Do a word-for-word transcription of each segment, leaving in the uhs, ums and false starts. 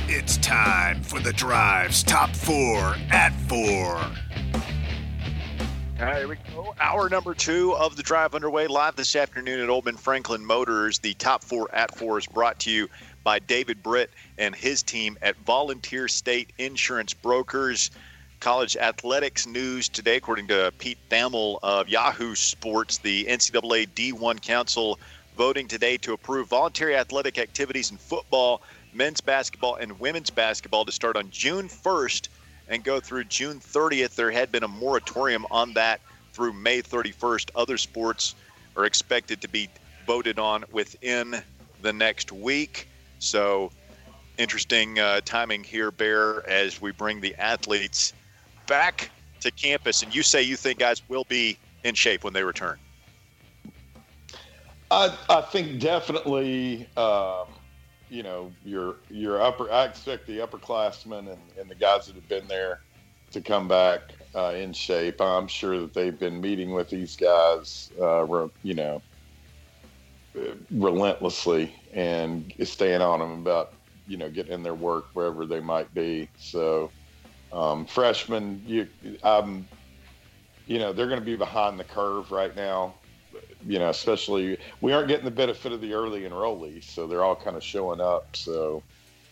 It's time for the Drive's Top Four at Four. All right, here we go. Hour number two of the Drive underway live this afternoon at Old Ben Franklin Motors. The Top Four at Four is brought to you by David Britt and his team at Volunteer State Insurance Brokers. College athletics news today, according to Pete Thamel of Yahoo Sports, the N C double A D one Council voting today to approve voluntary athletic activities in football, men's basketball, and women's basketball to start on June first and go through June thirtieth. There had been a moratorium on that through May thirty-first. Other sports are expected to be voted on within the next week. So interesting uh, timing here, Bear, as we bring the athletes back to campus. And you say you think guys will be in shape when they return. I, I think definitely, um, you know, your your upper. I expect the upperclassmen and, and the guys that have been there to come back uh, in shape. I'm sure that they've been meeting with these guys, uh, re, you know, relentlessly and staying on them about, you know, getting in their work wherever they might be. So, um, freshmen, you, um, you know, they're going to be behind the curve right now. You know, especially we aren't getting the benefit of the early enrollees, so they're all kind of showing up. So,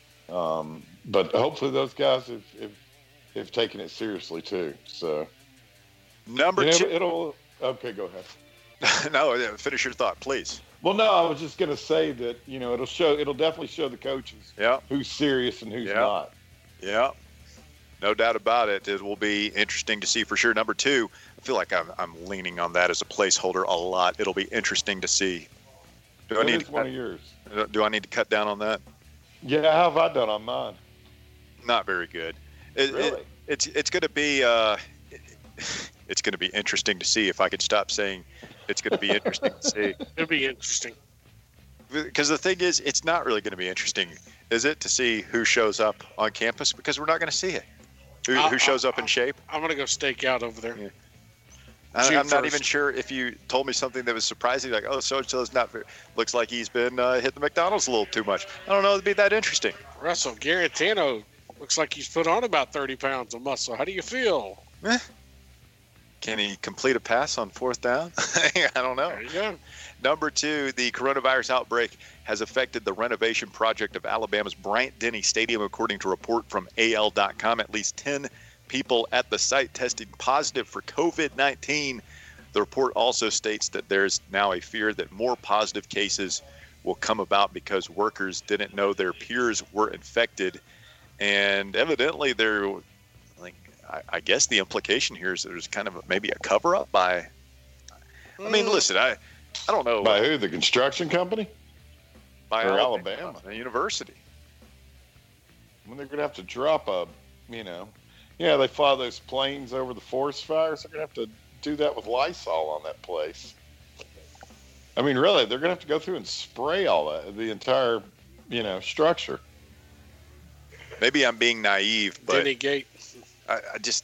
um, but hopefully those guys have, have, have taken it seriously too. So, number you know, two, it'll okay. Go ahead. No, finish your thought, please. Well, no, I was just going to say that, you know, it'll show. It'll definitely show the coaches yeah. who's serious and who's yeah. not. Yeah. No doubt about it. It will be interesting to see for sure. Number two, I feel like I'm, I'm leaning on that as a placeholder a lot. It'll be interesting to see. Do That I need is to one cut, of yours. Do I need to cut down on that? Yeah, how have I done on mine? Not very good. It, Really? It, it's it's going to be uh, it's going to be interesting to see if I could stop saying it's going to be interesting to see. It'll be interesting. Because the thing is, it's not really going to be interesting, is it, to see who shows up on campus? Because we're not going to see it. Who, I'll, who shows I'll, up in I'll, shape? I'm going to go stake out over there. Yeah. I, I'm not even sure if you told me something that was surprising, like, oh, so-and-so's not very, looks like he's been uh, hitting the McDonald's a little too much. I don't know it'd be that interesting. Russell Garantano looks like he's put on about thirty pounds of muscle. How do you feel? Eh. Can he complete a pass on fourth down? I don't know. There you go. Number two, the coronavirus outbreak has affected the renovation project of Alabama's Bryant-Denny Stadium, according to a report from A L dot com. At least ten people at the site tested positive for covid nineteen. The report also states that there's now a fear that more positive cases will come about because workers didn't know their peers were infected. And evidently, there, like, I, I guess the implication here is there's kind of a, maybe a cover-up by, I mean, listen, I, I don't know. By who? The construction company? By or Alabama, Alabama? the university. When they're going to have to drop a, you know, yeah, they fly those planes over the forest fires. They're going to have to do that with Lysol on that place. I mean, really, they're going to have to go through and spray all that, the entire, you know, structure. Maybe I'm being naive, but Denny Gate. I, I just,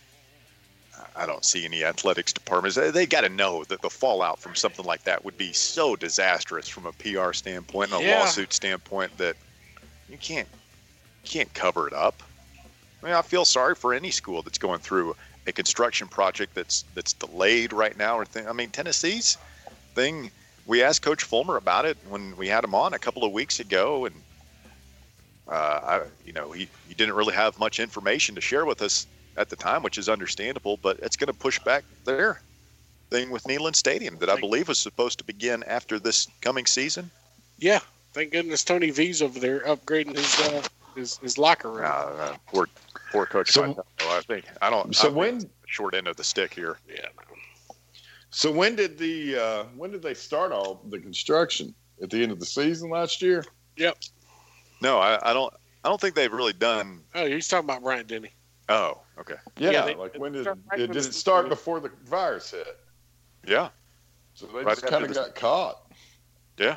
I don't see any athletics departments. They, they got to know that the fallout from something like that would be so disastrous from a P R standpoint and a Yeah. lawsuit standpoint that you can't, can't cover it up. I mean, I feel sorry for any school that's going through a construction project that's that's delayed right now. Or thing. I mean, Tennessee's thing. We asked Coach Fulmer about it when we had him on a couple of weeks ago, and uh, I, you know, he, he didn't really have much information to share with us at the time, which is understandable. But it's going to push back their thing with Neyland Stadium that I believe was supposed to begin after this coming season. Yeah, thank goodness Tony V's over there upgrading his uh, his, his locker room. Uh, uh, poor, poor Coach. So- I think I don't. So I think when- it's the short end of the stick here. Yeah. No. So when did the uh, when did they start all the construction? At the end of the season last year? Yep. No, I, I don't. I don't think they've really done. Oh, he's talking about Bryant Denny. Oh, okay. Yeah, Yeah, they- like they when did start right it, when did the it start season- before the virus hit? Yeah, So they Right just kind of after the- got caught. yeah.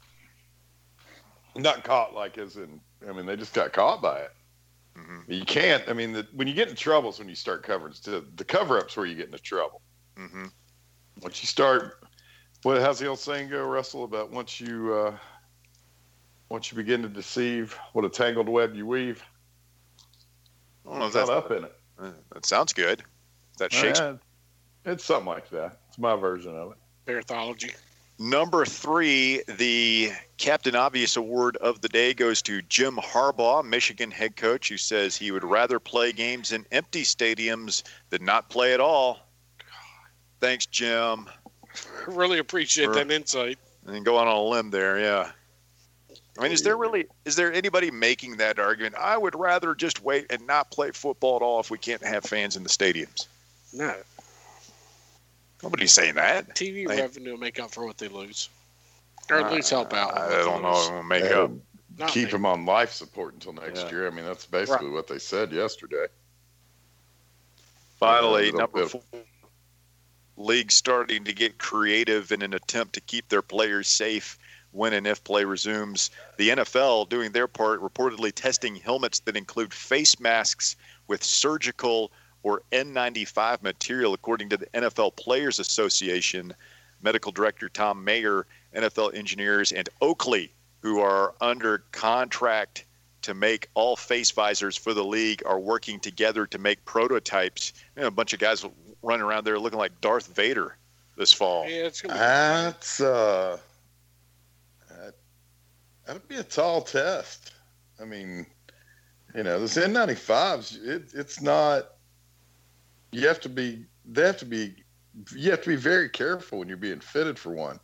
Not caught like as in, I mean, they just got caught by it. hmm You can't. I mean, the, when you get in trouble is when you start covering. The, the cover-up's where you get into trouble. hmm Once you start, what how's the old saying go, Russell? About once you uh, once you begin to deceive, what a tangled web you weave. I don't know if It's not that's up in it. Uh, that sounds good. Is that Oh, Shakespeare? yeah, it's something like that. It's my version of it. Parathology. Number three, the Captain Obvious Award of the day goes to Jim Harbaugh, Michigan head coach, who says he would rather play games in empty stadiums than not play at all. Thanks, Jim. Really appreciate Sure. that insight. And go on a limb there, yeah. I mean, is there really is there anybody making that argument? I would rather just wait and not play football at all if we can't have fans in the stadiums. No. Nobody's saying that. T V Like- revenue will make up for what they lose. Or at least help out. I don't know if it'll make Yeah, up. Not keep me. them on life support until next Yeah. year. I mean, that's basically what they said yesterday. Finally, It'll- number it'll- four, league starting to get creative in an attempt to keep their players safe when and if play resumes. The N F L doing their part, reportedly testing helmets that include face masks with surgical or N ninety-five material, according to the N F L Players Association. Medical Director Tom Mayer, N F L engineers, and Oakley, who are under contract to make all face visors for the league, are working together to make prototypes. You know, a bunch of guys running around there looking like Darth Vader this fall. Yeah, it's gonna be That's uh, that- that'd be a tall test. I mean, you know, this N ninety-fives, it, it's not. You have to be. They have to be. You have to be very careful when you're being fitted for one.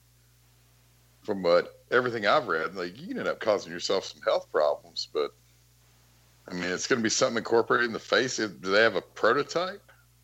From what everything I've read, like you can end up causing yourself some health problems. But I mean, it's going to be something incorporated in the face. Do they have a prototype?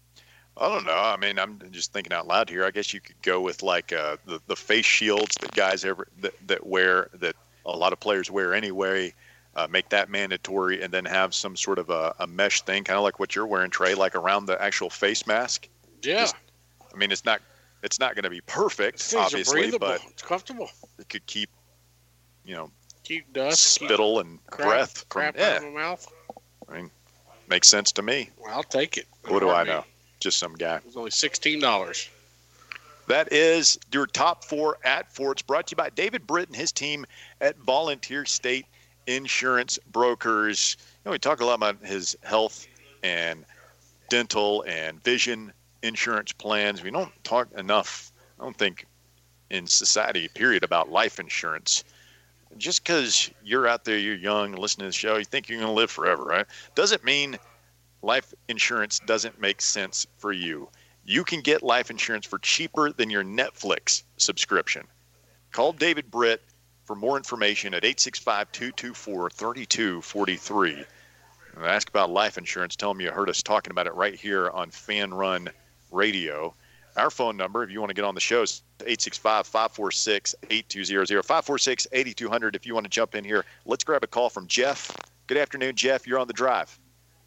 I don't know. I mean, I'm just thinking out loud here. I guess you could go with like uh, the the face shields that guys ever that, that wear that a lot of players wear anyway. Uh, make that mandatory, and then have some sort of a, a mesh thing, kind of like what you're wearing, Trey, like around the actual face mask. Yeah. Just- I mean, it's not it's not going to be perfect, These things are obviously, breathable. but It's comfortable. it could keep, you know, Keep dust. keep spittle and crap, breath from. crap Yeah, out of my mouth. I mean, makes sense to me. Well, I'll take it. What do I Heartbeat. know? Just some guy. It was only sixteen dollars. That is your top four at four. It's brought to you by David Britt and his team at Volunteer State Insurance Brokers. You know, we talk a lot about his health and dental and vision insurance plans. We don't talk enough, I don't think, in society, period, about life insurance. Just because you're out there, you're young, listening to the show, you think you're going to live forever, right? Doesn't mean life insurance doesn't make sense for you. You can get life insurance for cheaper than your Netflix subscription. Call David Britt for more information at eight six five, two two four, three two four three. And ask about life insurance. Tell them you heard us talking about it right here on Fan Run Radio. Our phone number, if you want to get on the show, is eight six five, five four six, eight two zero zero, five four six, eight two zero zero. If you want to jump in here, let's grab a call from Jeff. Good afternoon, Jeff. You're on the drive.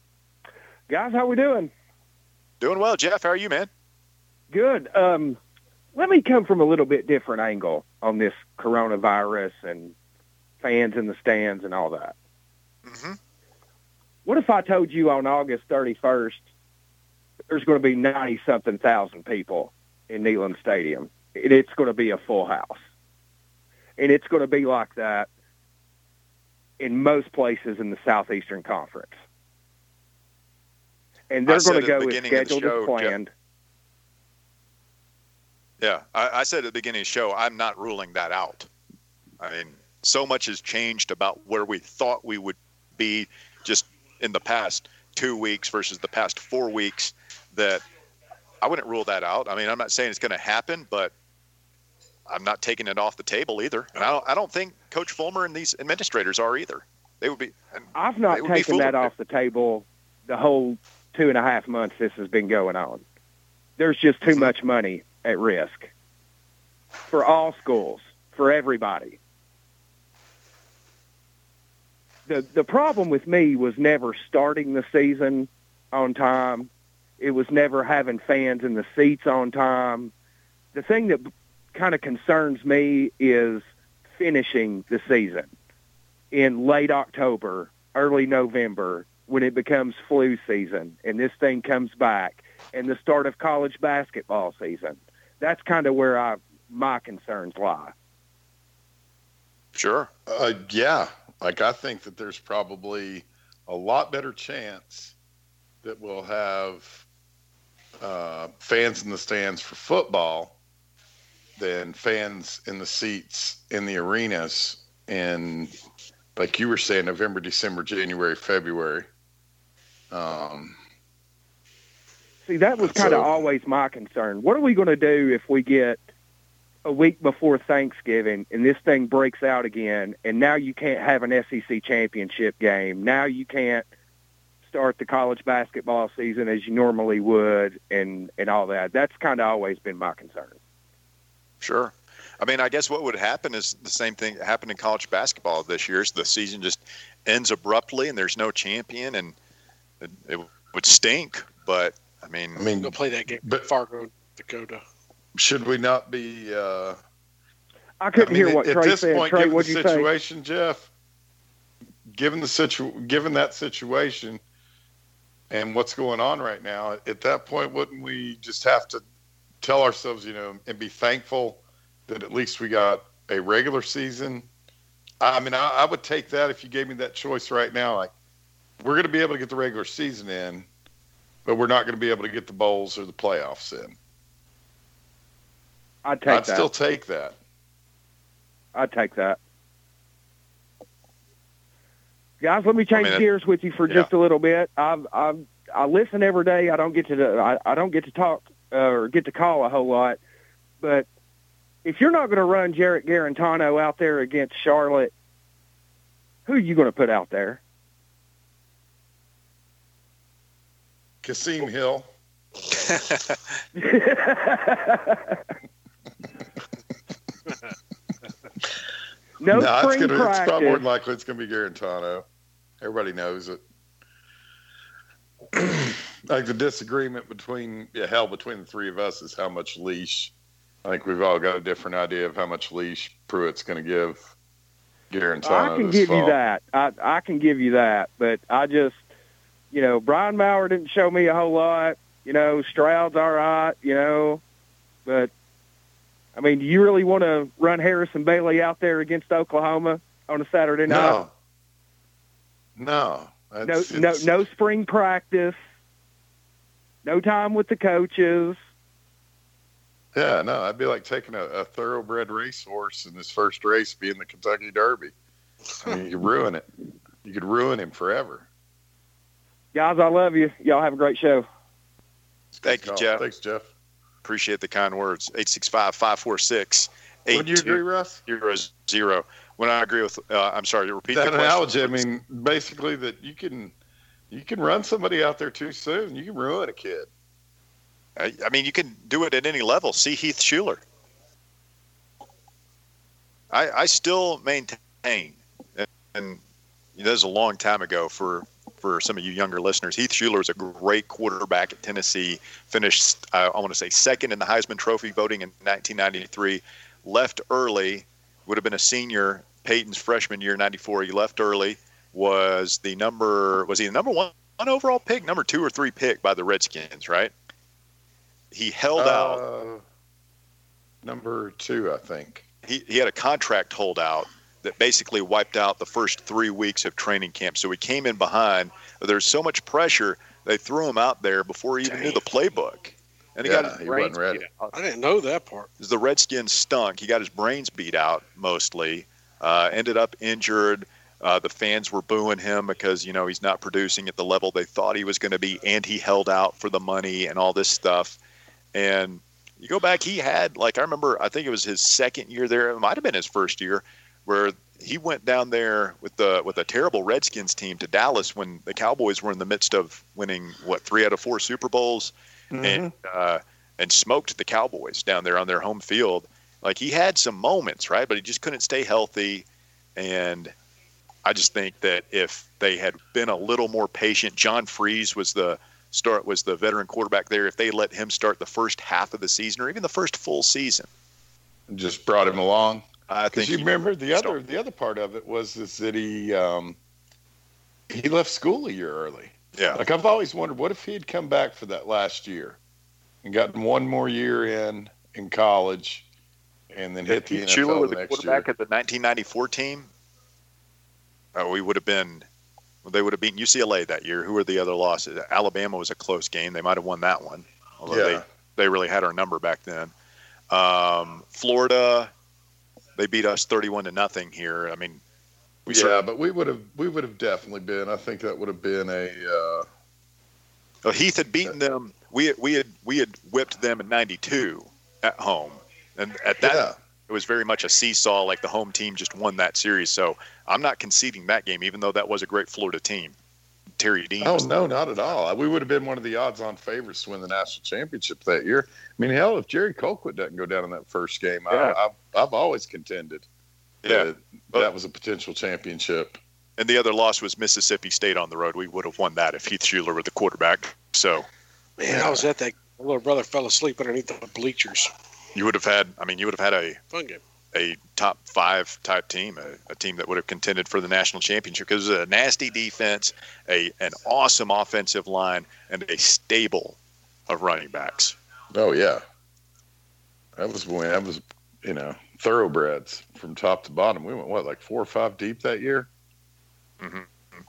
Guys, how we doing? Doing well, Jeff. How are you, man? Good. Um, let me come from a little bit different angle on this coronavirus and fans in the stands and all that. Mm-hmm. What if I told you on August thirty-first there's going to be ninety-something thousand people in Neyland Stadium, and it's going to be a full house? And it's going to be like that in most places in the Southeastern Conference. And I they're said going to at the go as beginning of the scheduled show, as Jeff. planned. Yeah, I, I said at the beginning of the show, I'm not ruling that out. I mean, so much has changed about where we thought we would be just in the past two weeks versus the past four weeks that I wouldn't rule that out. I mean, I'm not saying it's going to happen, but I'm not taking it off the table either. And I don't, I don't think Coach Fulmer and these administrators are either. They would be. and I've not they would be taken that fooled. off the table the whole two and a half months this has been going on. There's just too Mhm. much money at risk for all schools, for everybody. The the problem with me was never starting the season on time. It was never having fans in the seats on time. The thing that kind of concerns me is finishing the season in late October, early November, when it becomes flu season and this thing comes back, and the start of college basketball season. That's kind of where I, my concerns lie. Sure. Uh, yeah. Like, I think that there's probably a lot better chance that we'll have uh, fans in the stands for football than fans in the seats in the arenas in, like you were saying, November, December, January, February. Um, See, that was kind of So- always my concern. What are we going to do if we get a week before Thanksgiving and this thing breaks out again, and now you can't have an S E C championship game? Now you can't start the college basketball season as you normally would, and, and all that. That's kind of always been my concern. Sure. I mean, I guess what would happen is the same thing that happened in college basketball this year. Is the season just ends abruptly and there's no champion, and it, it would stink. But I mean, I mean, Go play that game. But- Fargo, Dakota. should we not be? Uh, I couldn't I mean, hear what at Trey this said. point, Trey, given what'd the you say? situation, Jeff, given the situ, given that situation, and what's going on right now, at that point, wouldn't we just have to tell ourselves, you know, and be thankful that at least we got a regular season? I mean, I, I would take that if you gave me that choice right now. Like, we're going to be able to get the regular season in, but we're not going to be able to get the bowls or the playoffs in. I'd take I'd that. still take that. I'd take that. Guys, let me change I mean, gears with you for yeah. just a little bit. I've, I've, I listen every day. I don't get to I, I don't get to talk uh, or get to call a whole lot. But if you're not going to run Jarrett Garantano out there against Charlotte, who are you going to put out there? Kasim Hill. no, No, it's, spring gonna, it's practice. probably more than likely it's going to be Garantano. Everybody knows it. Like, the disagreement between, yeah, hell, between the three of us is how much leash. I think we've all got a different idea of how much leash Pruitt's going to give Garantano I can this give fall. you that. I, I can give you that. But I just, you know, Brian Maurer didn't show me a whole lot. You know, Stroud's all right, you know. But, I mean, do you really want to run Harrison Bailey out there against Oklahoma on a Saturday night? No. No. No, That's- no, it's- no spring practice. No time with the coaches. Yeah, no, I'd be like taking a, a thoroughbred racehorse in his first race being the Kentucky Derby. I mean, you could ruin it. You could ruin him forever. Guys, I love you. Y'all have a great show. Thank you, Jeff. Thanks, Jeff. Appreciate the kind words. eight six five, five four six, eight Would you agree, two Russ? zero zero. When I agree with, uh, I'm sorry, repeat That the question. analogy, I mean, basically that you can you can run somebody out there too soon. You can ruin a kid. I, I mean, you can do it at any level. See Heath Schuler. I, I still maintain, and, and that was a long time ago for, for some of you younger listeners, Heath Schuler was a great quarterback at Tennessee, finished, uh, I want to say, second in the Heisman Trophy voting in nineteen ninety-three, left early, would have been a senior Peyton's freshman year, ninety-four. He left early, was the number, was he the number one, one overall pick, number two or three pick by the Redskins, right? He held out. Uh, number two, I think. He, he had a contract holdout that basically wiped out the first three weeks of training camp. So he came in behind. But there's so much pressure, they threw him out there before he even knew the playbook. And he Yeah, got his he brains wasn't ready. beat out. I didn't know that part. The Redskins stunk. He got his brains beat out mostly. Uh, ended up injured. Uh, the fans were booing him because, you know, he's not producing at the level they thought he was going to be, and he held out for the money and all this stuff. And you go back, he had, like, I remember, I think it was his second year there. It might have been his first year, where he went down there with the with a terrible Redskins team to Dallas when the Cowboys were in the midst of winning, what, three out of four Super Bowls, Mm-hmm. and uh, and smoked the Cowboys down there on their home field. Like, he had some moments, right? But he just couldn't stay healthy. And I just think that if they had been a little more patient, John Freeze was the start was the veteran quarterback there. If they let him start the first half of the season or even the first full season, Just brought him along. I think Because you he- remember the other start. the other part of it was is that he um, he left school a year early. Yeah, Like, I've always wondered, what if he had come back for that last year and gotten one more year in in college and then hit the If N F Shula L was the next quarterback year. of the nineteen ninety-four team, oh, we would have been. Well, they would have beaten U C L A that year. Who were the other losses? Alabama was a close game. They might have won that one, although Yeah. they, they really had our number back then. Um, Florida, they beat us thirty-one to nothing here. I mean, we yeah, certainly- but we would have we would have definitely been. I think that would have been a. Uh, well, Heath had beaten them. We we had we had whipped them in ninety-two at home, and at that Yeah. it was very much a seesaw. Like the home team just won that series. So I'm not conceding that game, even though that was a great Florida team. Terry Dean. Oh was no, not at all. We would have been one of the odds-on favorites to win the national championship that year. I mean, hell, if Jerry Colquitt doesn't go down in that first game, Yeah. I, I've, I've always contended Yeah. that that was a potential championship. And the other loss was Mississippi State on the road. We would have won that if Heath Schuler were the quarterback. So Man, I was at that. My little brother fell asleep underneath the bleachers. you would have had, I mean, you would have had a, Fun game. a top five type team, a, a team that would have contended for the national championship because it was a nasty defense, a an awesome offensive line, and a stable of running backs. Oh yeah, that was when that was you know thoroughbreds from top to bottom. We went what like four or five deep that year. Mm-hmm.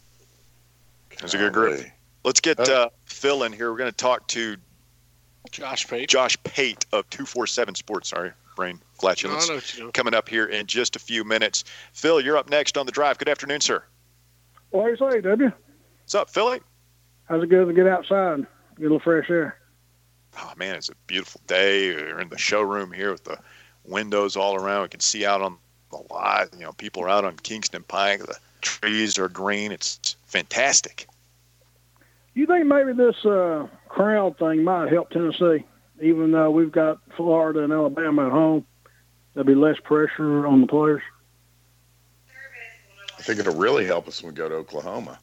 It was a good group. Golly. Let's get uh, Phil in here. We're going to talk to Josh Pate. Josh Pate of two forty-seven Sports. Sorry, brain No, I flatulence. know what you know. Coming up here in just a few minutes. Phil, you're up next on the drive. Good afternoon, sir. Well, how you say, W? What's up, Philly? How's it good to get outside, get a little fresh air? Oh, man, it's a beautiful day. We're in the showroom here with the windows all around. We can see out on the lot. You know, people are out on Kingston Pike. The trees are green. It's fantastic. You think maybe this uh, crowd thing might help Tennessee, even though we've got Florida and Alabama at home? There'll be less pressure on the players. I think it'll really help us when we go to Oklahoma.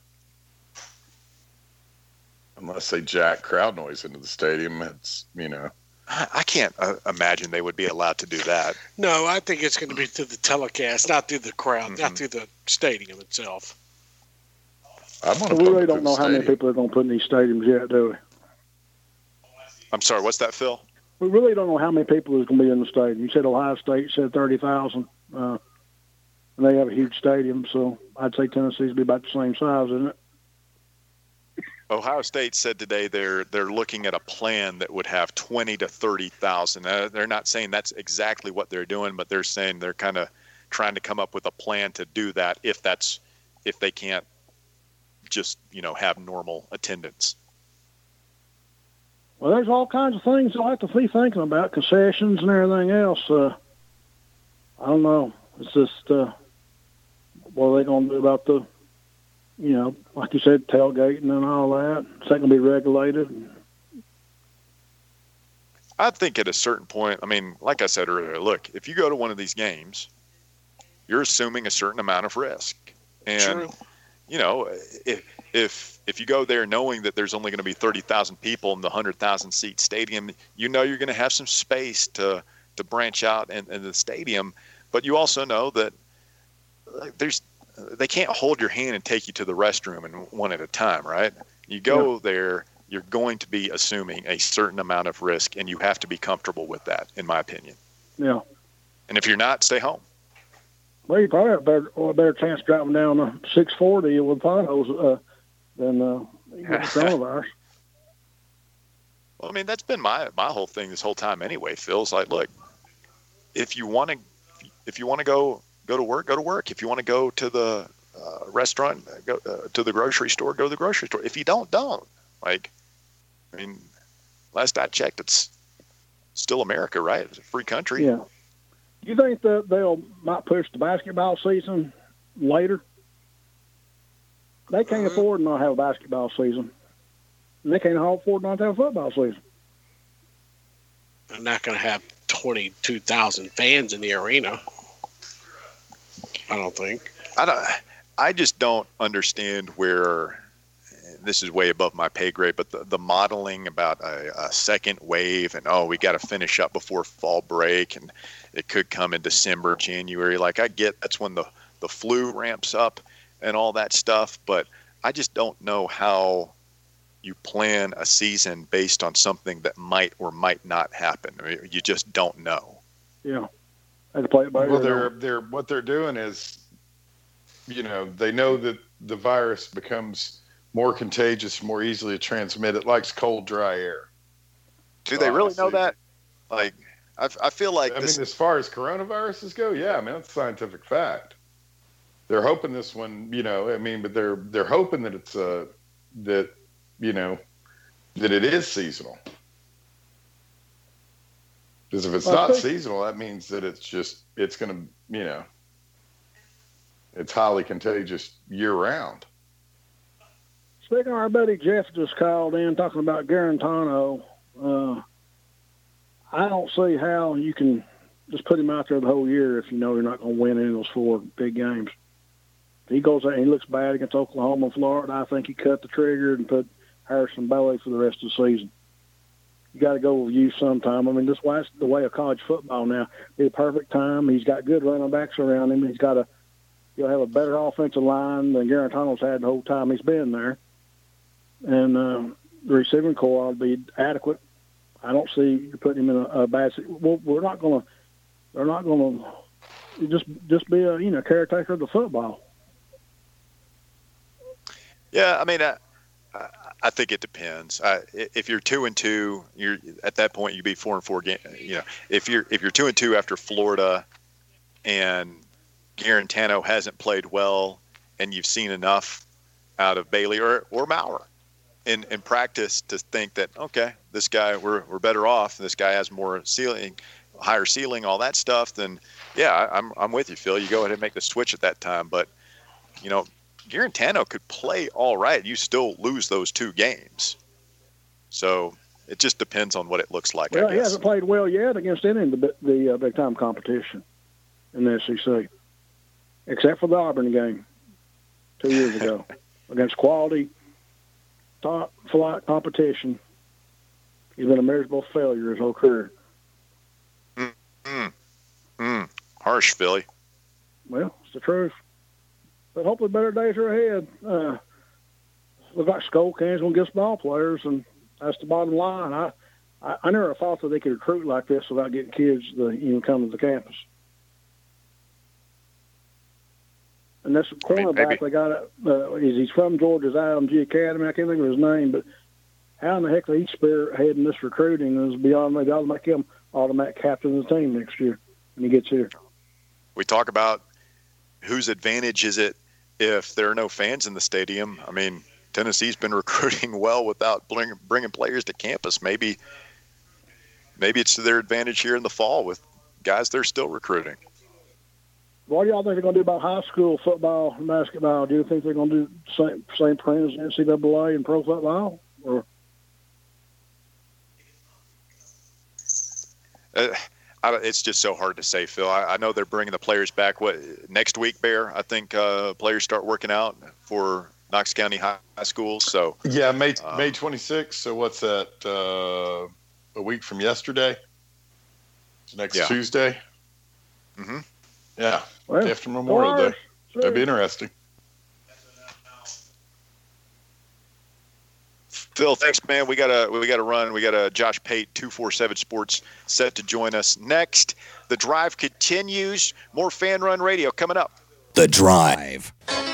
Unless they jack crowd noise into the stadium, it's you know. I I can't uh, imagine they would be allowed to do that. No, I think it's going to be through the telecast, not through the crowd, Mhm. not through the stadium itself. I want to. We really don't know how many people are going to put in these stadiums yet, do we? I'm sorry, what's that, Phil? We really don't know how many people is going to be in the stadium. You said Ohio State said thirty thousand, uh, and they have a huge stadium, so I'd say Tennessee's be about the same size, isn't it? Ohio State said today they're they're looking at a plan that would have twenty to thirty thousand. Uh, they're not saying that's exactly what they're doing, but they're saying they're kind of trying to come up with a plan to do that if that's if they can't just you know have normal attendance. Well, there's all kinds of things you'll have to be thinking about, concessions and everything else. Uh, I don't know. It's just, uh, what are they going to do about the, you know, like you said, tailgating and all that? Is that going to be regulated? I think at a certain point, I mean, like I said earlier, look, if you go to one of these games, you're assuming a certain amount of risk. And, True. you know, if, if if you go there knowing that there's only going to be thirty thousand people in the one hundred thousand seat stadium, you know you're going to have some space to, to branch out in, in the stadium. But you also know that there's they can't hold your hand and take you to the restroom in one at a time, right? You go Yeah. there, you're going to be assuming a certain amount of risk, and you have to be comfortable with that, in my opinion. Yeah. And if you're not, stay home. Well, you probably have a better, or a better chance driving down the six forty with potholes uh, than uh, you get the coronavirus. Well, I mean, that's been my my whole thing this whole time anyway, Phil. It's like, look, if you want to, if you want to go go to work, go to work. If you want to go to the uh, restaurant, go uh, to the grocery store, go to the grocery store. If you don't, don't. Like, I mean, last I checked, it's still America, right? It's a free country. Yeah. You think that they'll might push the basketball season later? They can't Uh, afford not to have a basketball season. And they can't afford not to have a football season. They're not going to have twenty-two thousand fans in the arena. I don't think. I don't. I just don't understand where. This is way above my pay grade, but the, the modeling about a, a second wave and, oh, we got to finish up before fall break and it could come in December, January. Like, I get that's when the, the flu ramps up and all that stuff, but I just don't know how you plan a season based on something that might or might not happen. I mean, you just don't know. Yeah. They could play it better. Well, they're they're what they're doing is, you know, they know that the virus becomes more contagious, more easily transmitted. It likes cold, dry air. Do they really know that? Like, I, I feel like I this... mean, as far as coronaviruses go, yeah, I mean, that's a scientific fact. They're hoping this one, you know, I mean, but they're they're hoping that it's uh that, you know, that it is seasonal. Because if it's not seasonal, that means that it's just it's going to, you know, it's highly contagious year round. Speaking of our buddy Jeff just called in talking about Garantano, uh, I don't see how you can just put him out there the whole year if you know you're not going to win any of those four big games. If he goes out and he looks bad against Oklahoma and Florida, I think he cut the trigger and put Harrison Bailey for the rest of the season. You got to go with you sometime. I mean, this is the way of college football now. Be a perfect time. He's got good running backs around him. He's got a he'll have a better offensive line than Garantano's had the whole time he's been there. And uh, the receiving core will be adequate. I don't see you putting him in a, a bad. Well, we're not going to. They're not going to just just be a you know caretaker of the football. Yeah, I mean, I, I think it depends. Uh, if you're two and two, you're at that point you'd be four and four. Game, you know, if you're if you're two and two after Florida, and Garantano hasn't played well, and you've seen enough out of Bailey or or Maurer in in practice to think that okay, this guy we're we're better off. This guy has more ceiling, higher ceiling, all that stuff. Then yeah, I'm I'm with you, Phil. You go ahead and make the switch at that time, but you know. Garantano could play all right. You still lose those two games. So it just depends on what it looks like, well, I guess. He hasn't played well yet against any of the, the uh, big-time competition in the S E C, except for the Auburn game two years ago against quality, top-flight competition. He's been a miserable failure his whole career. Mm, mm, mm. Harsh, Philly. Well, it's the truth. But hopefully better days are ahead. Uh, looks like Skokan's going to get some ball players, and that's the bottom line. I, I, I never thought that they could recruit like this without getting kids to you know come to the campus. And this cornerback they got, uh, is he's from Georgia's I M G Academy. I can't think of his name, but how in the heck they each spearheading this recruiting is beyond me. That'll make him automatic captain of the team next year when he gets here. We talk about whose advantage is it if there are no fans in the stadium. I mean, Tennessee's been recruiting well without bring, bringing players to campus. Maybe maybe it's to their advantage here in the fall with guys they're still recruiting. What do y'all think they're going to do about high school football and basketball? Do you think they're going to do the same, same print as N C double A and pro football? Or uh, I, it's just so hard to say, Phil. I, I know they're bringing the players back. What next week, Bear? I think uh, players start working out for Knox County High Schools. So yeah, May um, May twenty-sixth. So what's that? Uh, a week from yesterday. It's next yeah. Tuesday. Mm-hmm. Yeah, well, after Memorial Day. Sure. That'd be interesting. Phil, thanks, man. We gotta we gotta run. We got a Josh Pate, two forty-seven Sports, set to join us next. The Drive continues. More Fan Run Radio coming up. The Drive.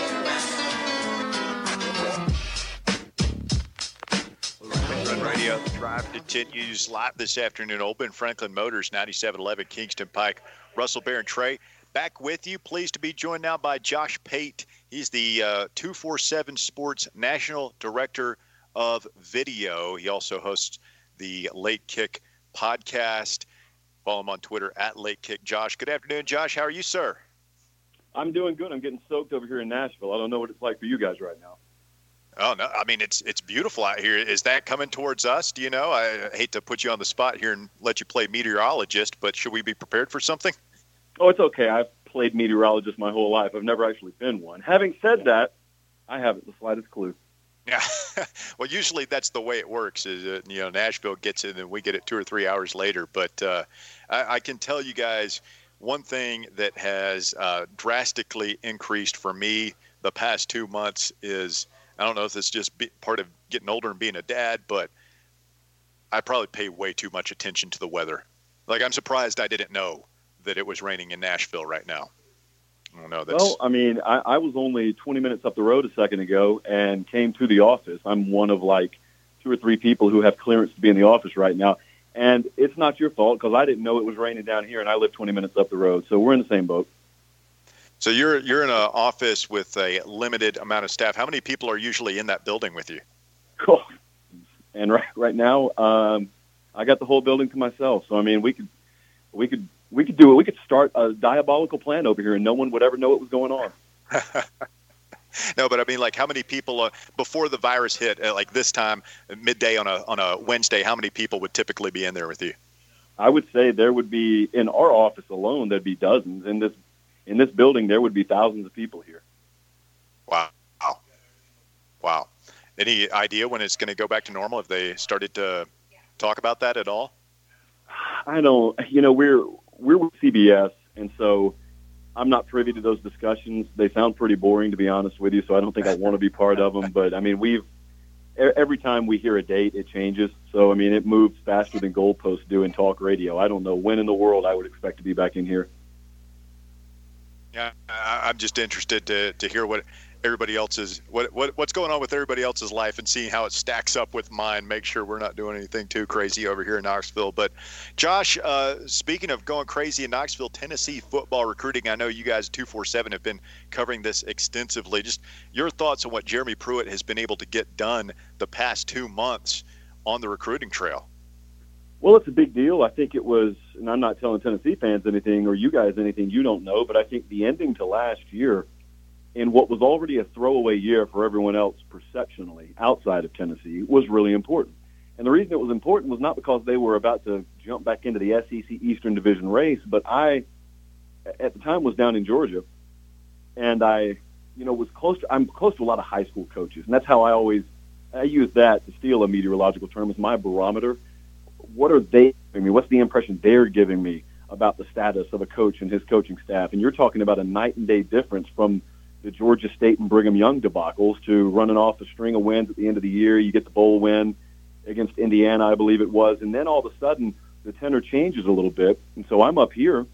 Fan Run Radio. The Drive continues live this afternoon. Old Ben Franklin Motors, ninety-seven eleven Kingston Pike. Russell, Bear, and Trey back with you. Pleased to be joined now by Josh Pate. He's the uh, two forty-seven Sports National Director of Video. He also hosts the Late Kick podcast. Follow him on Twitter at Late Kick Josh. Good afternoon, Josh. How are you, sir? I'm doing good. I'm getting soaked over here in Nashville. I don't know what it's like for you guys right now. Oh no, I mean it's it's beautiful out here. Is that coming towards us? Do you know? I hate to put you on the spot here and let you play meteorologist, but should we be prepared for something? Oh, it's okay. I've played meteorologist my whole life. I've never actually been one. Having said that, I haven't the slightest clue. Yeah, well, usually that's the way it works. Is uh, you know Nashville gets it and we get it two or three hours later. But uh, I, I can tell you guys one thing that has uh, drastically increased for me the past two months is I don't know if it's just be, part of getting older and being a dad, but I probably pay way too much attention to the weather. Like I'm surprised I didn't know that it was raining in Nashville right now? I don't know. That's... Well, I mean, I, I was only twenty minutes up the road a second ago and came to the office. I'm one of like two or three people who have clearance to be in the office right now. And it's not your fault because I didn't know it was raining down here, and I live twenty minutes up the road. So we're in the same boat. So you're you're in an office with a limited amount of staff. How many people are usually in that building with you? Cool. And right right now, um, I got the whole building to myself. So I mean, we could we could we could do it. We could start a diabolical plan over here, and no one would ever know what was going on. No, but I mean, like, how many people uh, before the virus hit, uh, like this time, midday on a on a Wednesday, how many people would typically be in there with you? I would say there would be, in our office alone, there'd be dozens. In this in this building, there would be thousands of people here. Wow. Wow. Any idea when it's going to go back to normal? Have they started to talk about that at all? I don't, you know, we're we're with C B S, and so I'm not privy to those discussions. They sound pretty boring, to be honest with you, so I don't think I want to be part of them. But, I mean, we've every time we hear a date, it changes. So, I mean, it moves faster than goalposts do in talk radio. I don't know when in the world I would expect to be back in here. Yeah, I'm just interested to, to hear what everybody else's what, what what's going on with everybody else's life and seeing how it stacks up with mine. Make sure we're not doing anything too crazy over here in Knoxville. But Josh, uh, speaking of going crazy in Knoxville, Tennessee football recruiting. I know you guys two forty-seven have been covering this extensively. Just your thoughts on what Jeremy Pruitt has been able to get done the past two months on the recruiting trail. Well, it's a big deal. I think it was, and I'm not telling Tennessee fans anything or you guys anything you don't know, but I think the ending to last year in what was already a throwaway year for everyone else perceptionally outside of Tennessee was really important. And the reason it was important was not because they were about to jump back into the S E C Eastern Division race, but I, at the time, was down in Georgia, and I, you know, was close to, I'm close to a lot of high school coaches, and that's how I always, I use that to steal a meteorological term as my barometer. What are they giving me? What's the impression they're giving me about the status of a coach and his coaching staff? And you're talking about a night and day difference from the Georgia State and Brigham Young debacles to running off a string of wins at the end of the year. You get the bowl win against Indiana, I believe it was, and then all of a sudden the tenor changes a little bit. And so I'm up here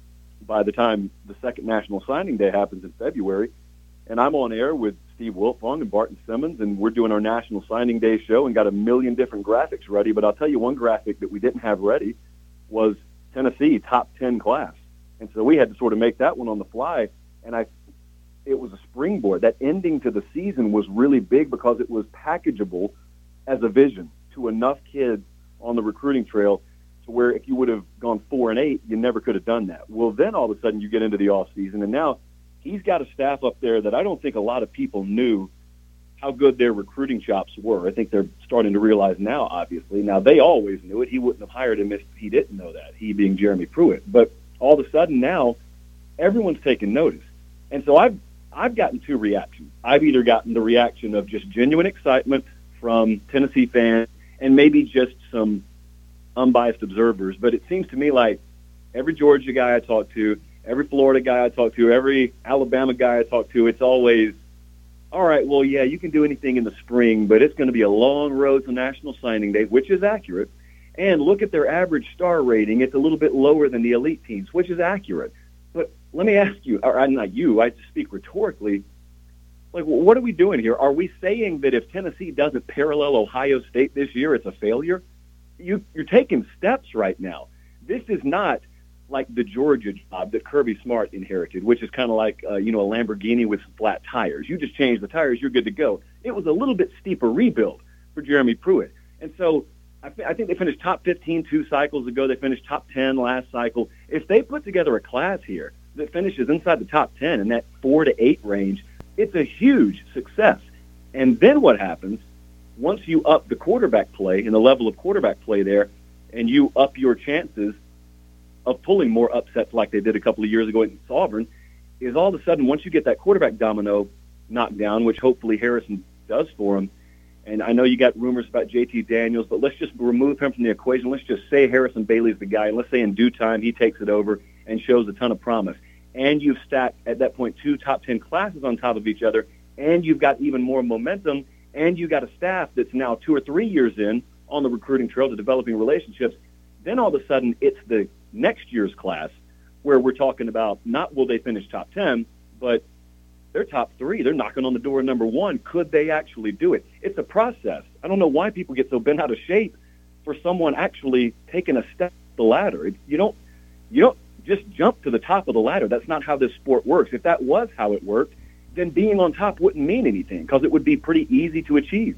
by the time the second National Signing Day happens in February, and I'm on air with Steve Wiltfong and Barton Simmons, and we're doing our National Signing Day show and got a million different graphics ready. But I'll tell you one graphic that we didn't have ready was Tennessee top ten class. And so we had to sort of make that one on the fly, and I it was a springboard. That ending to the season was really big because it was packageable as a vision to enough kids on the recruiting trail to where if you would have gone four and eight, you never could have done that. Well, then all of a sudden you get into the off season, and now he's got a staff up there that I don't think a lot of people knew how good their recruiting chops were. I think they're starting to realize now, obviously. Now, they always knew it. He wouldn't have hired him if he didn't know that, he being Jeremy Pruitt. But all of a sudden now, everyone's taking notice. And so I've I've gotten two reactions. I've either gotten the reaction of just genuine excitement from Tennessee fans and maybe just some unbiased observers. But it seems to me like every Georgia guy I talk to, every Florida guy I talk to, every Alabama guy I talk to, it's always, all right, well, yeah, you can do anything in the spring, but it's going to be a long road to National Signing Day, which is accurate. And look at their average star rating. It's a little bit lower than the elite teams, which is accurate. But let me ask you, or not you, I just speak rhetorically, like, what are we doing here? Are we saying that if Tennessee doesn't parallel Ohio State this year, it's a failure? You, you're taking steps right now. This is not like the Georgia job that Kirby Smart inherited, which is kind of like, uh, you know, a Lamborghini with some flat tires. You just change the tires, you're good to go. It was a little bit steeper rebuild for Jeremy Pruitt. And so I, th- I think they finished top fifteen two cycles ago. They finished top ten last cycle. If they put together a class here that finishes inside the top ten in that four to eight range, it's a huge success. And then what happens, once you up the quarterback play and the level of quarterback play there, and you up your chances of pulling more upsets like they did a couple of years ago in Auburn, is all of a sudden, once you get that quarterback domino knocked down, which hopefully Harrison does for him, and I know you got rumors about J T Daniels, but let's just remove him from the equation. Let's just say Harrison Bailey's the guy, and let's say in due time he takes it over and shows a ton of promise. And you've stacked, at that point, two top ten classes on top of each other, and you've got even more momentum, and you've got a staff that's now two or three years in on the recruiting trail to developing relationships. Then all of a sudden, it's the next year's class where we're talking about not will they finish top ten, but they're top three. They're knocking on the door of number one. Could they actually do it? It's a process. I don't know why people get so bent out of shape for someone actually taking a step up the ladder. It, you don't, you don't just jump to the top of the ladder. That's not how this sport works. If that was how it worked, then being on top wouldn't mean anything because it would be pretty easy to achieve.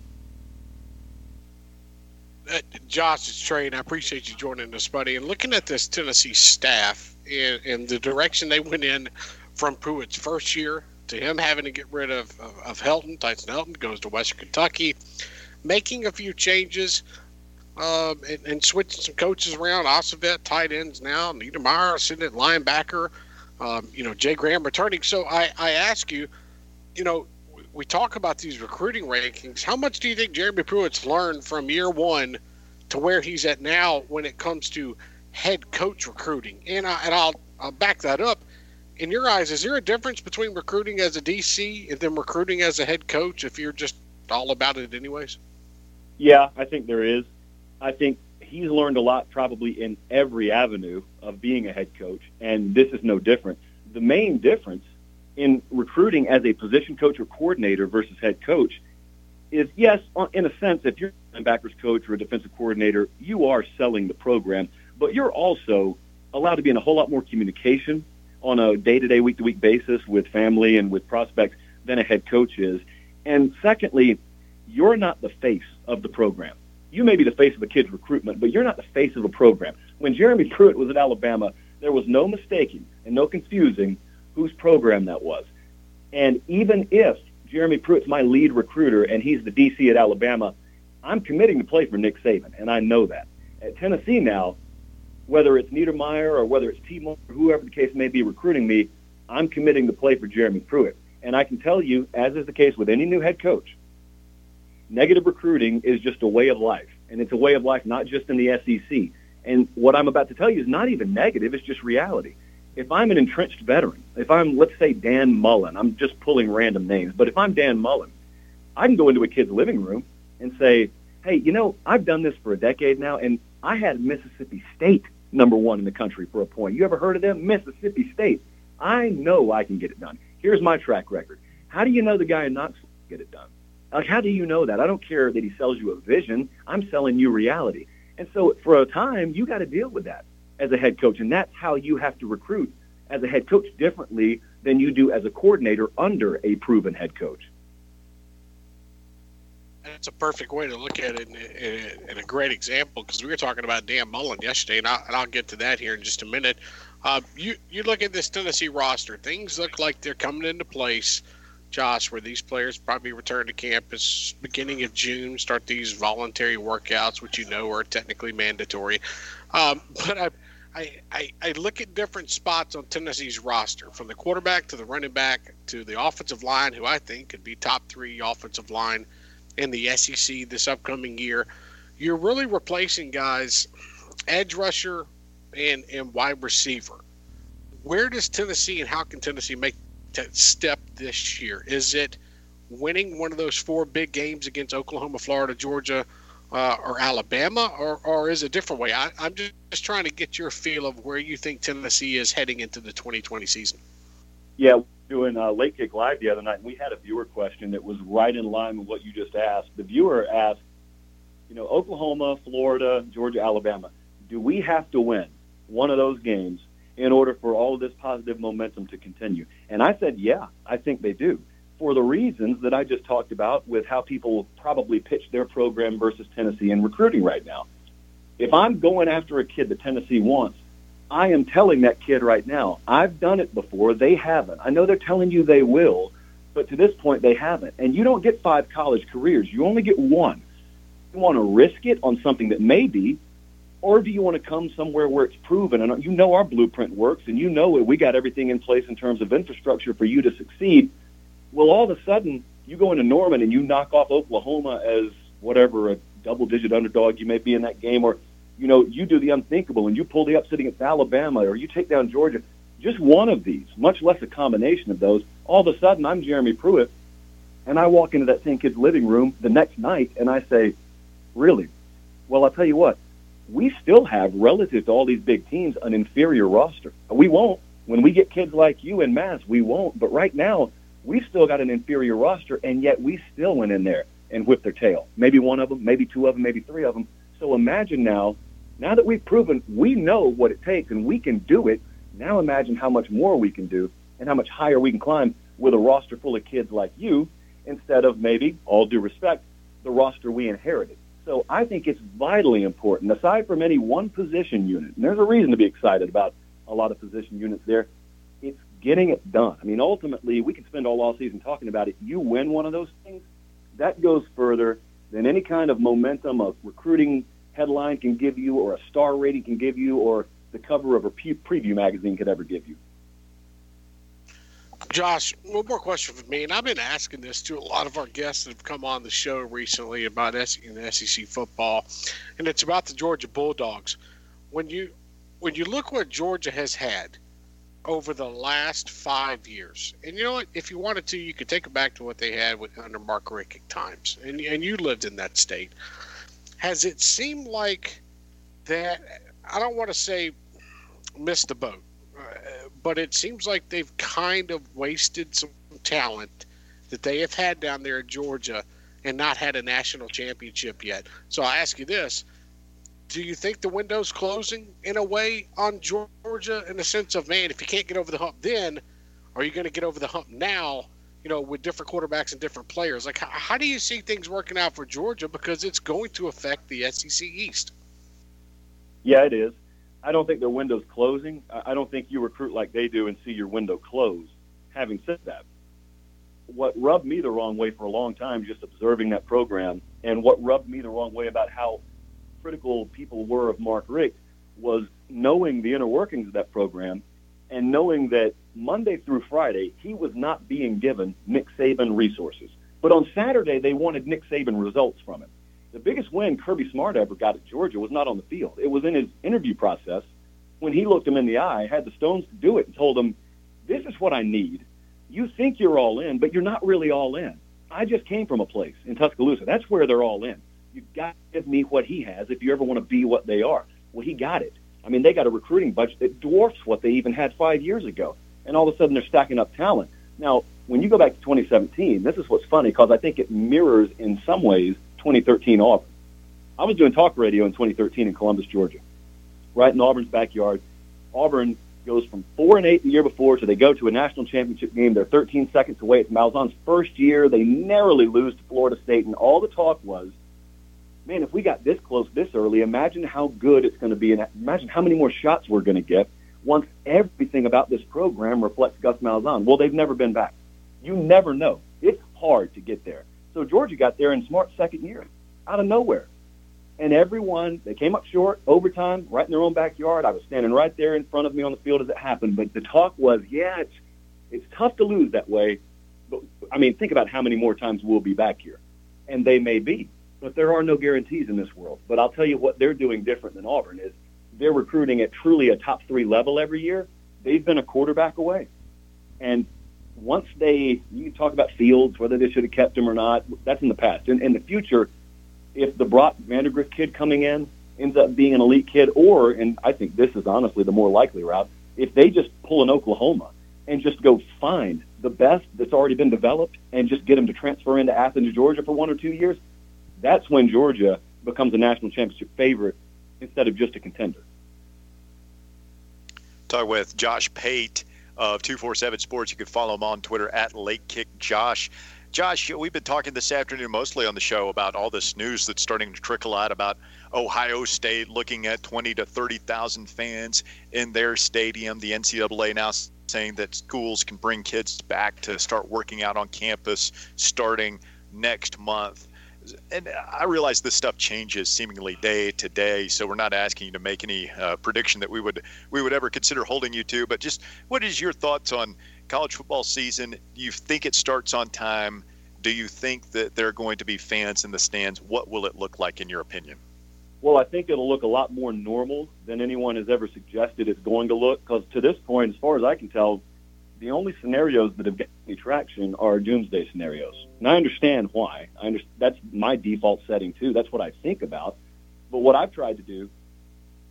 Uh, Josh, it's Trey, and I appreciate you joining us, buddy. And looking at this Tennessee staff and, and the direction they went in from Pruitt's first year to him having to get rid of, of, of Helton, Tyson Helton goes to Western Kentucky, making a few changes um, and, and switching some coaches around. Ossovet, tight ends now. Niedermeyer sitting at linebacker. Um, you know, Jay Graham returning. So I, I ask you, you know, we talk about these recruiting rankings. How much do you think Jeremy Pruitt's learned from year one to where he's at now when it comes to head coach recruiting? And, I, and I'll, I'll back that up. In your eyes, is there a difference between recruiting as a D C and then recruiting as a head coach if you're just all about it anyways? Yeah, I think there is. I think he's learned a lot probably in every avenue of being a head coach, and this is no different. The main difference in recruiting as a position coach or coordinator versus head coach is, yes, in a sense, if you're a linebackers coach or a defensive coordinator, you are selling the program, but you're also allowed to be in a whole lot more communication on a day-to-day, week-to-week basis with family and with prospects than a head coach is. And secondly, you're not the face of the program. You may be the face of a kid's recruitment, but you're not the face of a program. When Jeremy Pruitt was at Alabama, there was no mistaking and no confusing whose program that was. And even if Jeremy Pruitt's my lead recruiter and he's the D C at Alabama, I'm committing to play for Nick Saban, and I know that. At Tennessee now, whether it's Niedermeyer or whether it's T-Mobile or whoever the case may be recruiting me, I'm committing to play for Jeremy Pruitt. And I can tell you, as is the case with any new head coach, negative recruiting is just a way of life. And it's a way of life not just in the S E C. And what I'm about to tell you is not even negative, it's just reality. If I'm an entrenched veteran, if I'm, let's say, Dan Mullen, I'm just pulling random names, but if I'm Dan Mullen, I can go into a kid's living room and say, hey, you know, I've done this for a decade now, and I had Mississippi State number one in the country for a point. You ever heard of them? Mississippi State. I know I can get it done. Here's my track record. How do you know the guy in Knoxville can get it done? Like, how do you know that? I don't care that he sells you a vision. I'm selling you reality. And so for a time, you got to deal with that as a head coach, and that's how you have to recruit as a head coach differently than you do as a coordinator under a proven head coach. That's a perfect way to look at it, and, and a great example, because we were talking about Dan Mullen yesterday, and I'll, and I'll get to that here in just a minute. Uh, you, you look at this Tennessee roster, things look like they're coming into place, Josh, where these players probably return to campus beginning of June, start these voluntary workouts, which you know are technically mandatory. Um, but I, I, I, I look at different spots on Tennessee's roster, from the quarterback to the running back to the offensive line, who I think could be top three offensive line in the S E C this upcoming year. You're really replacing guys, edge rusher and, and wide receiver. Where does Tennessee and how can Tennessee make that step this year? Is it winning one of those four big games against Oklahoma, Florida, Georgia, uh, or Alabama, or, or is it a different way? I, I'm just, just trying to get your feel of where you think Tennessee is heading into the twenty twenty season. Yeah, doing uh, Late Kick Live the other night, and we had a viewer question that was right in line with what you just asked. The viewer asked, you know, Oklahoma, Florida, Georgia, Alabama, do we have to win one of those games in order for all of this positive momentum to continue? And I said, yeah, I think they do, for the reasons that I just talked about with how people will probably pitch their program versus Tennessee in recruiting right now. If I'm going after a kid that Tennessee wants, I am telling that kid right now, I've done it before, they haven't. I know they're telling you they will, but to this point they haven't. And you don't get five college careers. You only get one. You want to risk it on something that may be, or do you want to come somewhere where it's proven? And you know our blueprint works, and you know we got everything in place in terms of infrastructure for you to succeed. Well, all of a sudden, you go into Norman and you knock off Oklahoma as whatever, a double-digit underdog you may be in that game, or you know, you do the unthinkable and you pull the upset against Alabama, or you take down Georgia, just one of these, much less a combination of those, all of a sudden I'm Jeremy Pruitt, and I walk into that same kid's living room the next night and I say, really? Well, I'll tell you what, we still have, relative to all these big teams, an inferior roster. We won't. When we get kids like you in Mass, we won't. But right now, we've still got an inferior roster, and yet we still went in there and whipped their tail. Maybe one of them, maybe two of them, maybe three of them. So imagine now, now that we've proven we know what it takes and we can do it, now imagine how much more we can do and how much higher we can climb with a roster full of kids like you instead of maybe, all due respect, the roster we inherited. So I think it's vitally important, aside from any one position unit, and there's a reason to be excited about a lot of position units there, it's getting it done. I mean, ultimately, we can spend all off-season talking about it. You win one of those things, that goes further than any kind of momentum a recruiting headline can give you or a star rating can give you or the cover of a preview magazine could ever give you. Josh, one more question for me, and I've been asking this to a lot of our guests that have come on the show recently about S E C football, and it's about the Georgia Bulldogs. When you when you look what Georgia has had over the last five years, and you know what, if you wanted to, you could take it back to what they had with under Mark Richt at times, and and you lived in that state. Has it seemed like that? I don't want to say missed the boat. Uh, but it seems like they've kind of wasted some talent that they have had down there in Georgia and not had a national championship yet. So I ask you this, do you think the window's closing in a way on Georgia in the sense of, man, if you can't get over the hump then, are you going to get over the hump now, you know, with different quarterbacks and different players? Like, how, how do you see things working out for Georgia? Because it's going to affect the S E C East. Yeah, it is. I don't think their window's closing. I don't think you recruit like they do and see your window close. Having said that, what rubbed me the wrong way for a long time, just observing that program, and what rubbed me the wrong way about how critical people were of Mark Richt was knowing the inner workings of that program and knowing that Monday through Friday, he was not being given Nick Saban resources. But on Saturday, they wanted Nick Saban results from him. The biggest win Kirby Smart ever got at Georgia was not on the field. It was in his interview process when he looked him in the eye, had the stones to do it, and told him, this is what I need. You think you're all in, but you're not really all in. I just came from a place in Tuscaloosa. That's where they're all in. You've got to give me what he has if you ever want to be what they are. Well, he got it. I mean, they got a recruiting budget that dwarfs what they even had five years ago, and all of a sudden they're stacking up talent. Now, when you go back to twenty seventeen, this is what's funny because I think it mirrors in some ways twenty thirteen Auburn. I was doing talk radio in twenty thirteen in Columbus, Georgia, right in Auburn's backyard. Auburn goes from four and eight the year before to they go to a national championship game. They're thirteen seconds away. It's Malzahn's first year. They narrowly lose to Florida State, and all the talk was, man, if we got this close this early, imagine how good it's going to be, and imagine how many more shots we're going to get once everything about this program reflects Gus Malzahn. Well, they've never been back. You never know. It's hard to get there. So Georgia got there in Smart's second year, out of nowhere. And everyone, they came up short, overtime, right in their own backyard. I was standing right there in front of me on the field as it happened. But the talk was, yeah, it's it's tough to lose that way. But, I mean, think about how many more times we'll be back here. And they may be. But there are no guarantees in this world. But I'll tell you what they're doing different than Auburn is they're recruiting at truly a top three level every year. They've been a quarterback away. And once they, you can talk about Fields, whether they should have kept him or not, that's in the past. In, in the future, if the Brock Vandagriff kid coming in ends up being an elite kid, or, and I think this is honestly the more likely route, if they just pull an Oklahoma and just go find the best that's already been developed and just get them to transfer into Athens, Georgia for one or two years, that's when Georgia becomes a national championship favorite instead of just a contender. Talk with Josh Pate of two forty-seven Sports. You can follow him on Twitter at Late Kick Josh. Josh, we've been talking this afternoon mostly on the show about all this news that's starting to trickle out about Ohio State looking at twenty to thirty thousand fans in their stadium. The N C double A now saying that schools can bring kids back to start working out on campus starting next month. And I realize this stuff changes seemingly day to day, so we're not asking you to make any uh, prediction that we would we would ever consider holding you to. But just what is your thoughts on college football season? Do you think it starts on time? Do you think that there are going to be fans in the stands? What will it look like in your opinion? Well, I think it'll look a lot more normal than anyone has ever suggested it's going to look, because to this point, as far as I can tell, the only scenarios that have gotten any traction are doomsday scenarios. And I understand why. I understand, that's my default setting, too. That's what I think about. But what I've tried to do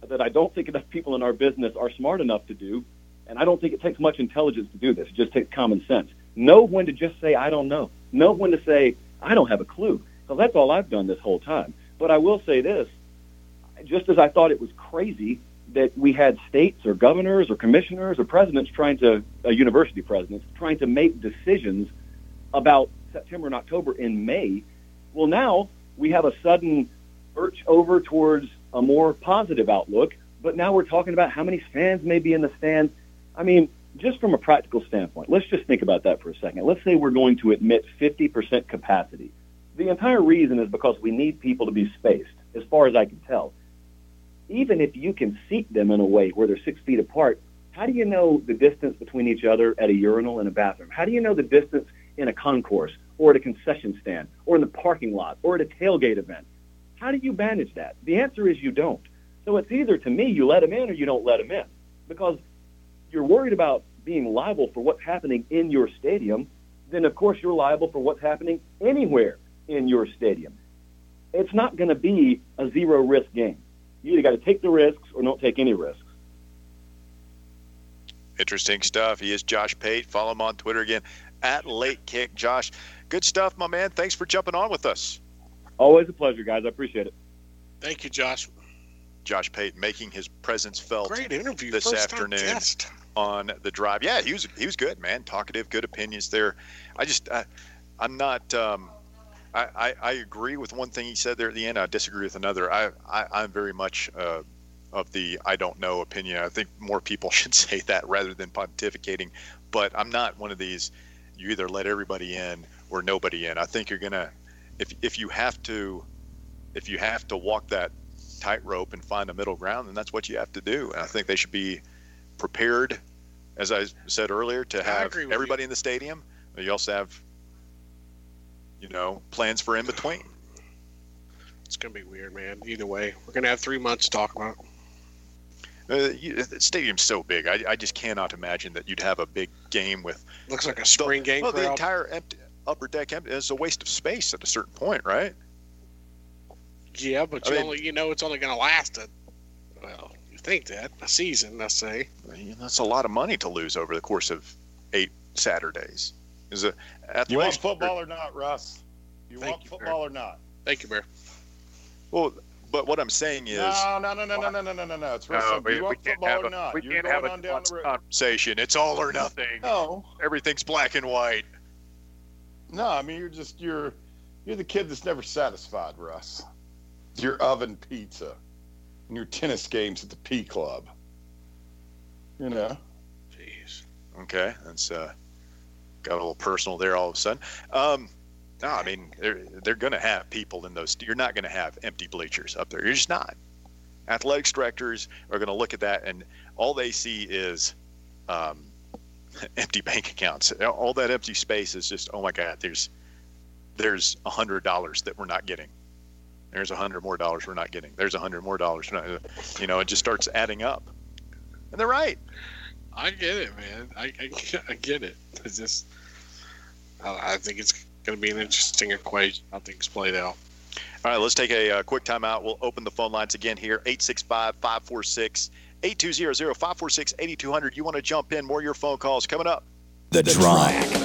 that I don't think enough people in our business are smart enough to do, and I don't think it takes much intelligence to do this. It just takes common sense. Know when to just say, I don't know. Know when to say, I don't have a clue. So that's all I've done this whole time. But I will say this, just as I thought it was crazy that we had states or governors or commissioners or presidents trying to, uh, university presidents, trying to make decisions about September and October in May, well, now we have a sudden lurch over towards a more positive outlook, but now we're talking about how many fans may be in the stands. I mean, just from a practical standpoint, let's just think about that for a second. Let's say we're going to admit fifty percent capacity. The entire reason is because we need people to be spaced, as far as I can tell. Even if you can seat them in a way where they're six feet apart, how do you know the distance between each other at a urinal and a bathroom? How do you know the distance in a concourse or at a concession stand or in the parking lot or at a tailgate event? How do you manage that? The answer is you don't. So it's either, to me, you let them in or you don't let them in, because you're worried about being liable for what's happening in your stadium. Then, of course, you're liable for what's happening anywhere in your stadium. It's not going to be a zero-risk game. You either got to take the risks or don't take any risks. Interesting stuff. He is Josh Pate. Follow him on Twitter again, at Late Kick. Josh, good stuff, my man. Thanks for jumping on with us. Always a pleasure, guys. I appreciate it. Thank you, Josh. Josh Pate making his presence felt Great interview this First afternoon guest. on the drive. Yeah, he was he was good, man. Talkative, good opinions there. I just I, I'm not. Um, I, I I agree with one thing he said there at the end. I disagree with another. I, I I'm very much uh, of the I don't know opinion. I think more people should say that rather than pontificating. But I'm not one of these. You either let everybody in or nobody in. I think you're gonna if if you have to if you have to walk that tightrope and find a middle ground, then that's what you have to do. And I think they should be prepared, as I said earlier, to have everybody you. in the stadium. You also have, you know, plans for in between. It's going to be weird, man. Either way, we're going to have three months to talk about. Uh, you, the stadium's so big. I, I just cannot imagine that you'd have a big game with. Looks like a spring the, game. Well, crowd. the entire empty, upper deck empty. It's a waste of space at a certain point, right? Yeah, but I you mean, only you know it's only going to last a well, you think that a season, let's say. That's a lot of money to lose over the course of eight Saturdays. Is it? You want football or not, Russ? You Thank want you, football Bear. or not? Thank you, Bear. Well, but what I'm saying is, no, no, no, no, no, no, no, no, no, no. It's Russ. No, Do we- you we want can't football have or a- not? we You're can't going have a on down the road. conversation. It's all or nothing. No, Everything's black and white. no. I mean, you're just you're you're the kid that's never satisfied, Russ. Your oven pizza and your tennis games at the P Club. You know. Jeez. Okay, that's uh, got a little personal there all of a sudden. Um, no, I mean they're they're going to have people in those. You're not going to have empty bleachers up there. You're just not. Athletics directors are going to look at that, and all they see is um, empty bank accounts. All that empty space is just, oh my God, there's there's a hundred dollars that we're not getting. There's a hundred more dollars we're not getting. There's a hundred more dollars. We're not, you know, it just starts adding up. And they're right. I get it, man. I, I, I get it. It's just, I, I think it's going to be an interesting equation how things played out. All right, let's take a uh, quick timeout. We'll open the phone lines again here, eight six five, five four six, eight two zero zero, five four six, eight two zero zero. You want to jump in, more of your phone calls coming up. The Drive.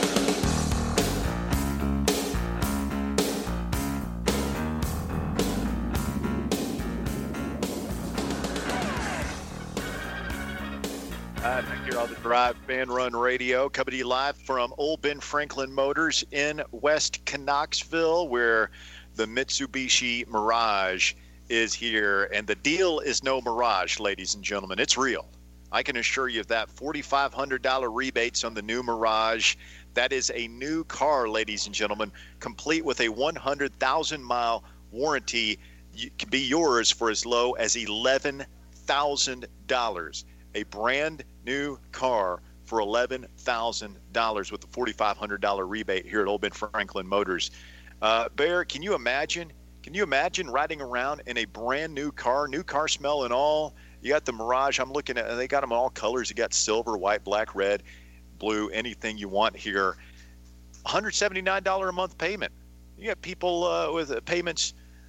Uh, back here on the Drive Fan Run Radio, coming to you live from Old Ben Franklin Motors in West Knoxville, where the Mitsubishi Mirage is here. And the deal is no mirage, ladies and gentlemen. It's real. I can assure you of that. forty-five hundred dollars rebates on the new Mirage. That is a new car, ladies and gentlemen, complete with a one hundred thousand mile warranty. You can be yours for as low as eleven thousand dollars. A brand new car for eleven thousand dollars with a forty-five hundred dollars rebate here at Old Ben Franklin Motors. Uh, Bear, can you imagine? Can you imagine riding around in a brand new car, new car smell and all? You got the Mirage. I'm looking at, they got them in all colors. You got silver, white, black, red, blue, anything you want here. one hundred seventy-nine dollars a month payment. You got people uh, with uh, payments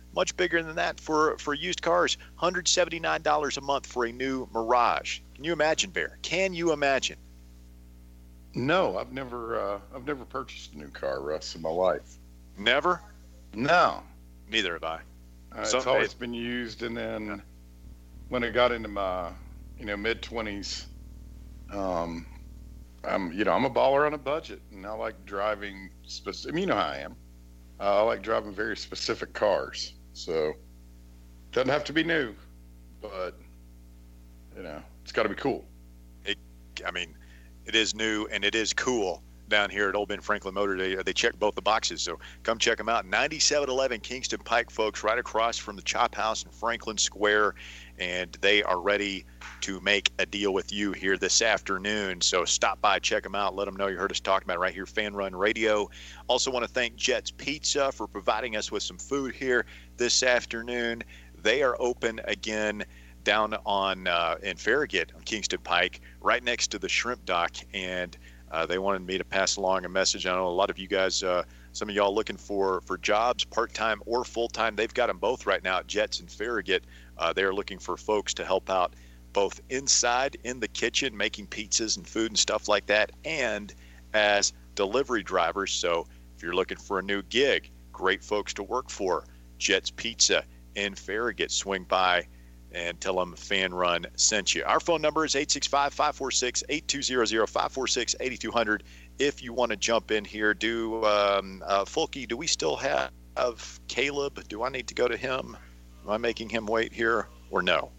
much bigger than that for, for used cars. one hundred seventy-nine dollars a month for a new Mirage. Can you imagine, Bear? Can you imagine? No, I've never uh, I've never purchased a new car, Russ, in my life. Never? No. Neither have I. Uh, it's always been used, and then yeah. when I got into my, you know, mid twenties, um, I'm, you know, I'm a baller on a budget, and I like driving specific. I mean, you know how I am. Uh, I like driving very specific cars, so it doesn't have to be new, but you know, it's got to be cool. It, I mean, it is new and it is cool down here at Old Ben Franklin Motor. They, they check both the boxes, so come check them out. ninety-seven eleven Kingston Pike, folks, right across from the Chop House in Franklin Square, and they are ready to make a deal with you here this afternoon. So stop by, check them out, let them know you heard us talking about it right here, Fan Run Radio. Also want to thank Jets Pizza for providing us with some food here this afternoon. They are open again down on uh, in Farragut on Kingston Pike, right next to the shrimp dock, and Uh, they wanted me to pass along a message. I know a lot of you guys, uh, some of y'all looking for, for jobs, part-time or full-time. They've got them both right now at Jets and Farragut. Uh, they're looking for folks to help out both inside in the kitchen, making pizzas and food and stuff like that, and as delivery drivers. So if you're looking for a new gig, great folks to work for. Jets Pizza in Farragut. Swing by and tell them Fan Run sent you. Our phone number is eight six five, five four six, eight two zero zero, five four six, eight two zero zero. If you want to jump in here, do um, uh, Fulky, do we still have, have Caleb? Do I need to go to him? Am I making him wait here or no?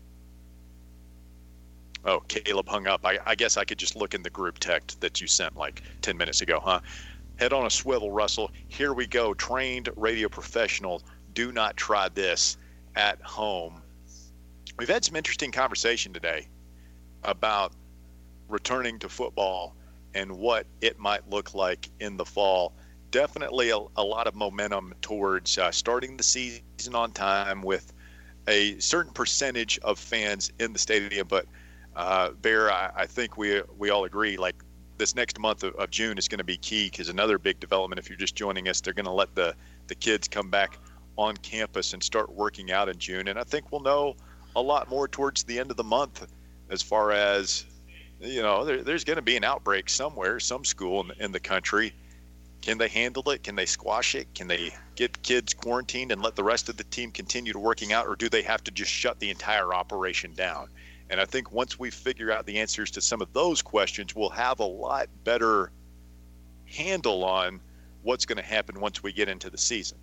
Oh, Caleb hung up. I, I guess I could just look in the group text that you sent like ten minutes ago, huh? Head on a swivel, Russell. Here we go. Trained radio professional. Do not try this at home. We've had some interesting conversation today about returning to football and what it might look like in the fall. Definitely a, a lot of momentum towards uh, starting the season on time with a certain percentage of fans in the stadium. But uh, Bear, I, I think we we all agree, like this next month of, of June is going to be key, because another big development, if you're just joining us, they're going to let the, the kids come back on campus and start working out in June. And I think we'll know a lot more towards the end of the month as far as, you know, there, there's going to be an outbreak somewhere, some school in, in the country. Can they handle it? Can they squash it? Can they get kids quarantined and let the rest of the team continue to working out, or do they have to just shut the entire operation down? And I think once we figure out the answers to some of those questions, we'll have a lot better handle on what's going to happen once we get into the season.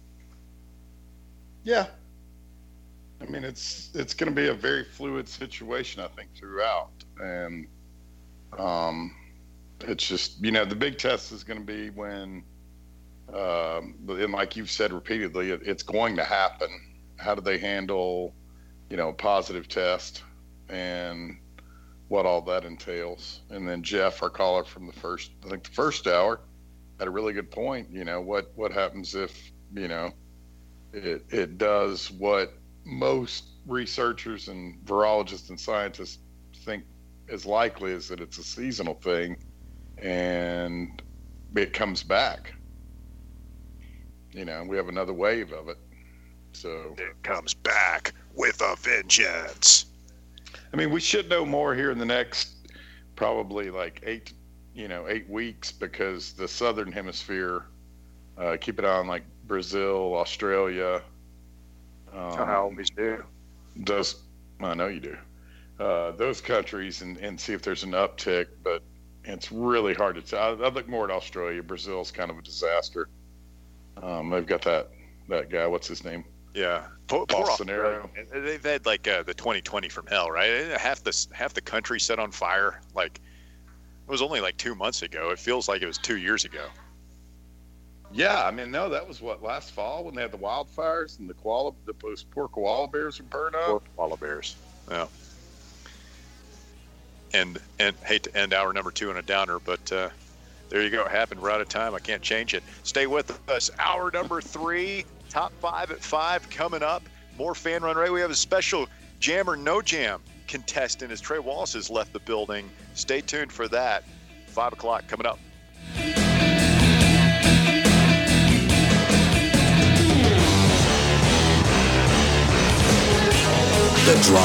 Yeah. I mean, it's it's going to be a very fluid situation, I think, throughout. And um, it's just, you know, the big test is going to be when, um, and like you've said repeatedly, it, it's going to happen. How do they handle, you know, a positive test and what all that entails? And then Jeff, our caller from the first, I think the first hour, had a really good point. You know, what, what happens if, you know, it it does what most researchers and virologists and scientists think is likely, is that it's a seasonal thing and it comes back. You know, we have another wave of it. So it comes back with a vengeance. I mean, we should know more here in the next probably like eight, you know, eight weeks, because the Southern Hemisphere, uh, keep it on, like Brazil, Australia, Um, I always do. Those, I know you do. Uh, those countries, and, and see if there's an uptick, but it's really hard to tell. I, I look more at Australia. Brazil's kind of a disaster. Um, they've got that that guy. What's his name? Yeah, poor, poor Bolsonaro. They've had like uh, the twenty twenty from hell, right? Half the half the country set on fire. Like it was only like two months ago. It feels like it was two years ago. Yeah, I mean, no, that was what, last fall when they had the wildfires and the koala, the poor koala bears were burned up. Poor koala bears. Yeah. And and hate to end hour number two on a downer, but uh, there you go. It happened. We're out of time. I can't change it. Stay with us. Hour number three, top five at five coming up. More Fan Run Radio. We have a special Jam or No Jam contestant as Trey Wallace has left the building. Stay tuned for that. Five o'clock coming up. The Drive.